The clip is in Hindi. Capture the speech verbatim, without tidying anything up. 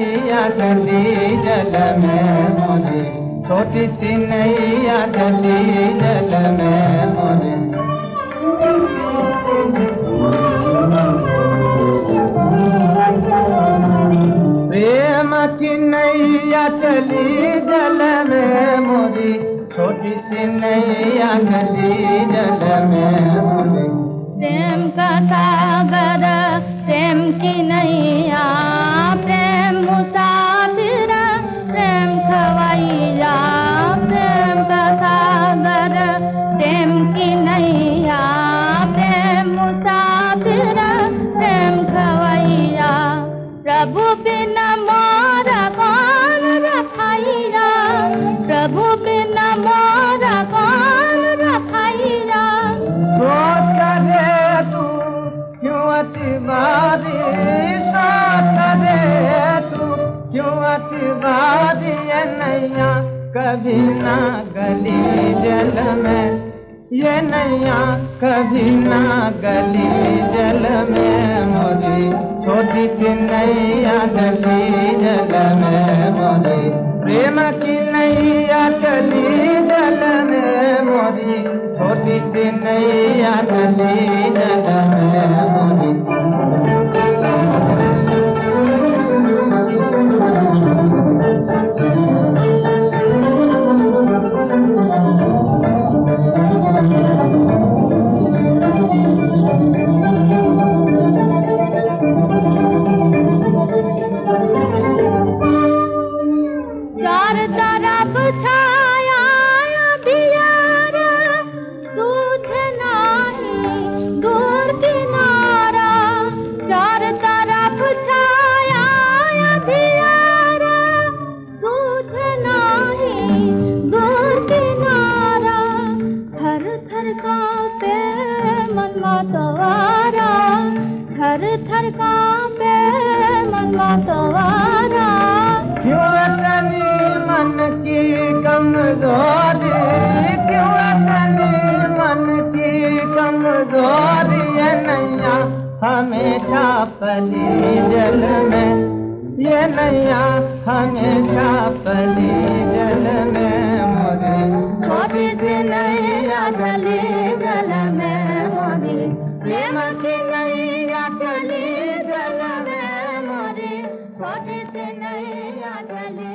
नैया डली जल में मोरी, छोटी सी नैया डली जल में मोरी। प्रेम की नैया चली जल में मोरी, छोटी सी नैया डली जल में मोरी। प्रेम का सागर प्रेम की नैया, प्रेम मुसाफिर प्रेम खवैया। प्रेम का सागर प्रेम की नैया, प्रेम मुसाफिर प्रेम खवैया। प्रभु बिना मोरा कौन रखैया, प्रभु बिना मोरा कौन रखैया। सोच करे तू क्यों अतिवादी, सोच करे तू क्यों अतिवादी। ये नैया कभी ना गली जल में, ये नैया कभी ना गली जल में मोरी, छोटी सी नैया डली जल में मोरी। प्रेम की नैया चली जल में मोरी, छोटी सी नैया डली जल में मोरी। चार तरफ छाया अंधियार, सूझ नाही दूर किनारा। चार तरफ छाया अंधियार, सूझ नाही दूर किनारा। थर थर कांपे मन मतवारा, थर थर कांपे मन मतवारा। क्यों तनी मन की कमजोरी, क्यों तनी मन की कमजोरी। ये नैया हमेशा पली जल में, ये नैया हमेशा पली जल में मोरी, छोटी सी नैया डली जल में मोरी। प्रेम की नैया चली जल में मोरी, छोटी सी नैया डली